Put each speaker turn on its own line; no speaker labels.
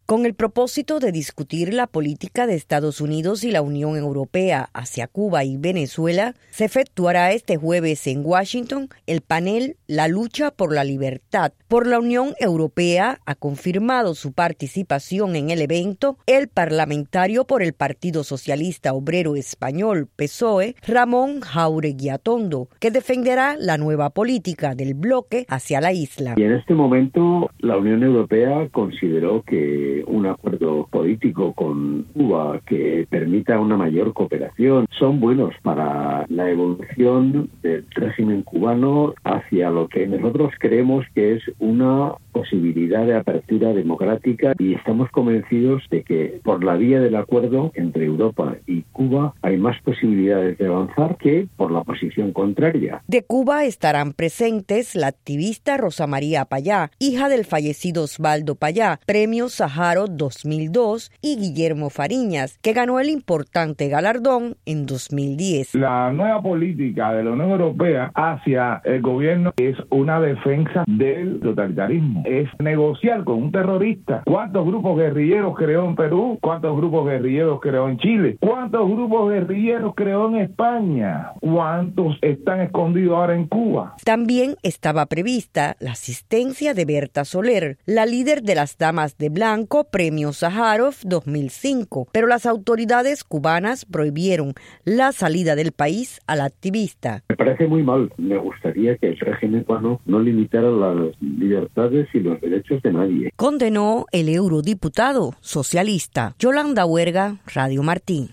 Con el propósito de discutir la política de Estados Unidos y la Unión Europea hacia Cuba y Venezuela, se efectuará este jueves en Washington el panel La lucha por la libertad. Por la Unión Europea ha confirmado su participación en el evento el parlamentario por el Partido Socialista Obrero Español, PSOE, Ramón Jáuregui Atondo, que defenderá la nueva política del bloque hacia la isla.
Y en este momento la Unión Europea consideró que un acuerdo político con Cuba que permita una mayor cooperación son buenos para la evolución del régimen cubano hacia lo que nosotros creemos que es una posibilidad de apertura democrática, y estamos convencidos de que por la vía del acuerdo entre Europa y Cuba hay más posibilidades de avanzar que por la posición contraria.
De Cuba estarán presentes la activista Rosa María Payá, hija del fallecido Osvaldo Payá, Premio Sájarov 2002, y Guillermo Fariñas, que ganó el importante galardón en 2010.
La nueva política de la Unión Europea hacia el gobierno es una defensa del totalitarismo. Es negociar con un terrorista. ¿Cuántos grupos guerrilleros creó en Perú? ¿Cuántos grupos guerrilleros creó en Chile? ¿Cuántos grupos guerrilleros creó en España? ¿Cuántos están escondidos ahora en Cuba?
También estaba prevista la asistencia de Berta Soler, la líder de las Damas de Blanco, Premio Sájarov 2005, pero las autoridades cubanas prohibieron la salida del país a la activista.
Me parece muy mal. Me gustaría que el régimen cubano no limitara las libertades y los derechos de nadie.
Condenó el eurodiputado socialista Yolanda Huerga, Radio Martí.